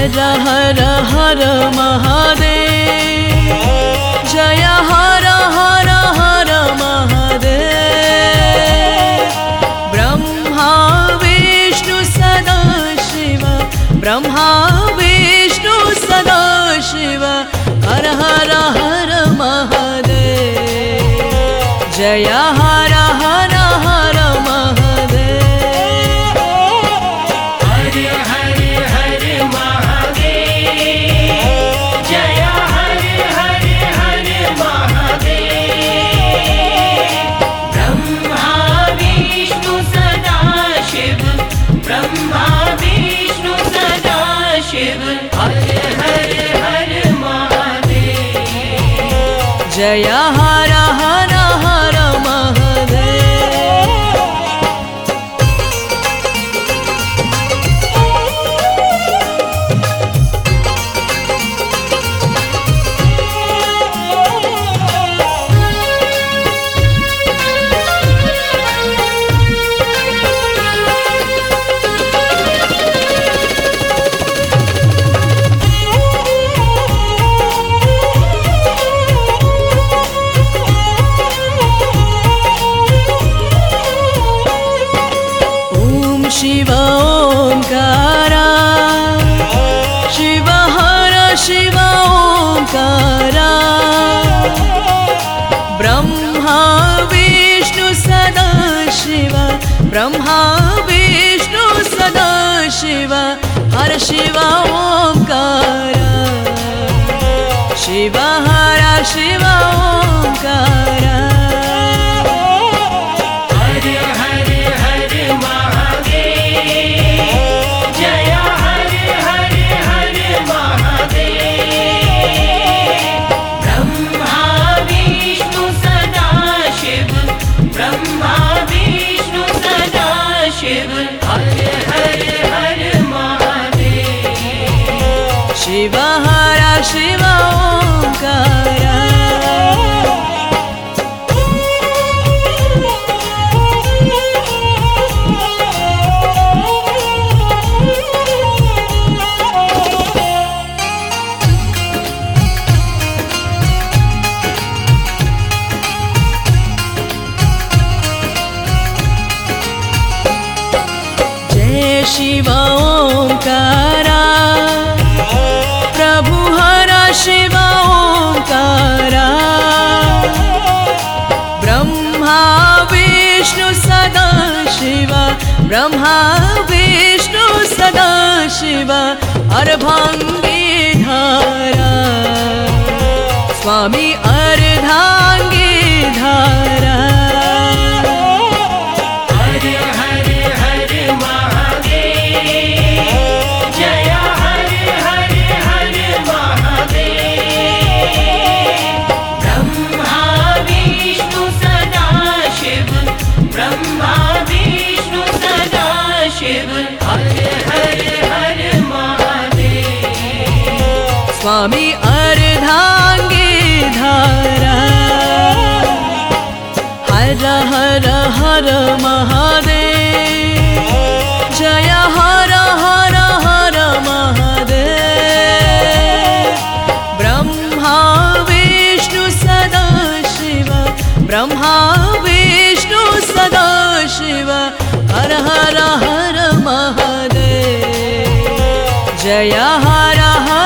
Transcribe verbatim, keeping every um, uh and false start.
हर हर हर महादेव, जय हर हर हर महादेव। ब्रह्मा विष्णु सदा शिव, ब्रह्मा विष्णु सदा शिव, हर हर हर महादेव, जय हर हर हर महादेव। हर हर हर महादेव, जय हर हर हर महादेव। ब्रह्मा विष्णु सदा शिव, ब्रह्मा विष्णु सदा शिव, हर हर हर महादेव, जय हर हर हर महादेव। शिव ओंकारा, शिव हर शिव ओंकारा। ब्रह्मा विष्णु सदा शिव, ब्रह्मा विष्णु सदा शिव, हर शिव ओंकारा। शिव हर शिव ओंकारा। ब्रह्मा विष्णु सदा शिव, हर हर हर महादेव, शिव हर शिव ओंकारा। शिव ओंकारा, प्रभु हर शिव ओंकारा। ब्रह्मा विष्णु सदा शिव, ब्रह्मा विष्णु सदा शिव, अर्धांगीधारा। स्वामी अर्धांगीधारा। ब्रह्मा विष्णु सदा शिव, हर हर हर महादेव, स्वामी अर्धांगीधारा। हर हर हर महादेव, जय हर हर हर महादेव। ब्रह्मा विष्णु सदा शिव, ब्रह्मा विष्णु सदा शिव, हर हर हर महादेव, जय हर हर